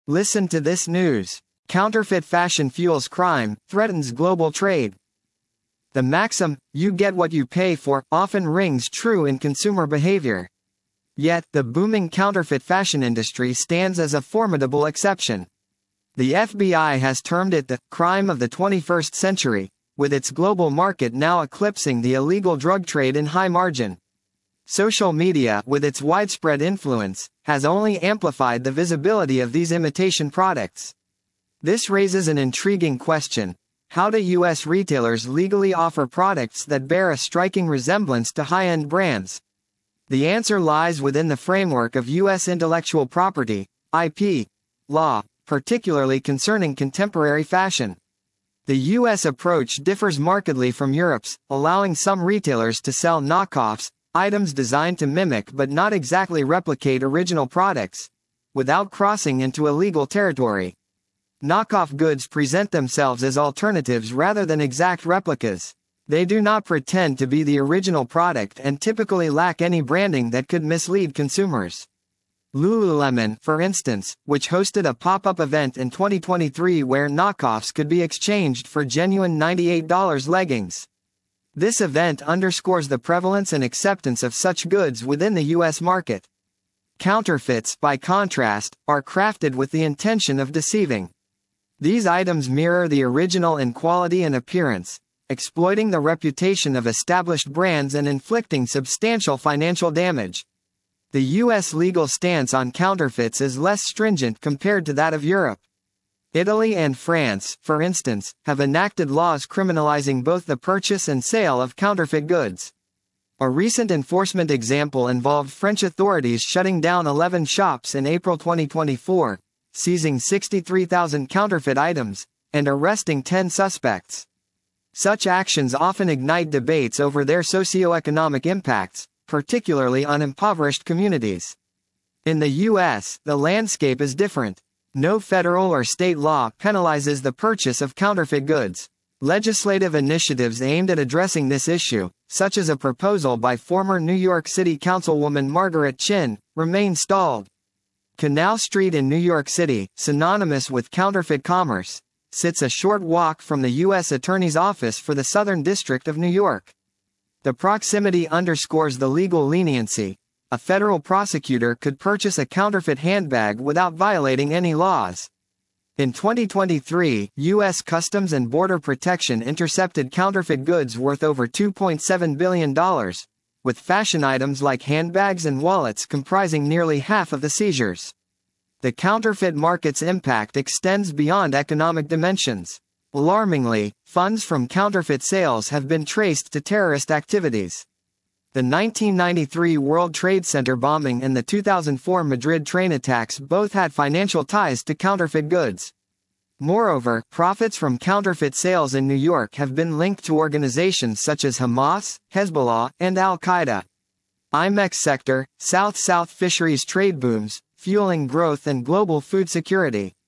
Listen to this news. Counterfeit fashion fuels crime, threatens global trade. The maxim, "you get what you pay for," often rings true in consumer behavior. Yet, the booming counterfeit fashion industry stands as a formidable exception. The FBI has termed it the crime of the 21st century, with its global market now eclipsing the illegal drug trade in high margin. Social media, with its widespread influence, has only amplified the visibility of these imitation products. This raises an intriguing question. How do U.S. retailers legally offer products that bear a striking resemblance to high-end brands? The answer lies within the framework of U.S. intellectual property, IP, law, particularly concerning contemporary fashion. The U.S. approach differs markedly from Europe's, allowing some retailers to sell knockoffs, items designed to mimic but not exactly replicate original products, without crossing into illegal territory. Knockoff goods present themselves as alternatives rather than exact replicas. They do not pretend to be the original product and typically lack any branding that could mislead consumers. Lululemon, for instance, which hosted a pop-up event in 2023 where knockoffs could be exchanged for genuine $98 leggings. This event underscores the prevalence and acceptance of such goods within the U.S. market. Counterfeits, by contrast, are crafted with the intention of deceiving. These items mirror the original in quality and appearance, exploiting the reputation of established brands and inflicting substantial financial damage. The U.S. legal stance on counterfeits is less stringent compared to that of Europe. Italy and France, for instance, have enacted laws criminalizing both the purchase and sale of counterfeit goods. A recent enforcement example involved French authorities shutting down 11 shops in April 2024, seizing 63,000 counterfeit items, and arresting 10 suspects. Such actions often ignite debates over their socioeconomic impacts, particularly on impoverished communities. In the U.S., the landscape is different. No federal or state law penalizes the purchase of counterfeit goods. Legislative initiatives aimed at addressing this issue, such as a proposal by former New York City Councilwoman Margaret Chin, remain stalled. Canal Street in New York City, synonymous with counterfeit commerce, sits a short walk from the U.S. Attorney's Office for the Southern District of New York. The proximity underscores the legal leniency. A federal prosecutor could purchase a counterfeit handbag without violating any laws. In 2023, U.S. Customs and Border Protection intercepted counterfeit goods worth over $2.7 billion, with fashion items like handbags and wallets comprising nearly half of the seizures. The counterfeit market's impact extends beyond economic dimensions. Alarmingly, funds from counterfeit sales have been traced to terrorist activities. The 1993 World Trade Center bombing and the 2004 Madrid train attacks both had financial ties to counterfeit goods. Moreover, profits from counterfeit sales in New York have been linked to organizations such as Hamas, Hezbollah, and Al-Qaeda. IMEX sector, South-South fisheries trade booms, fueling growth and global food security.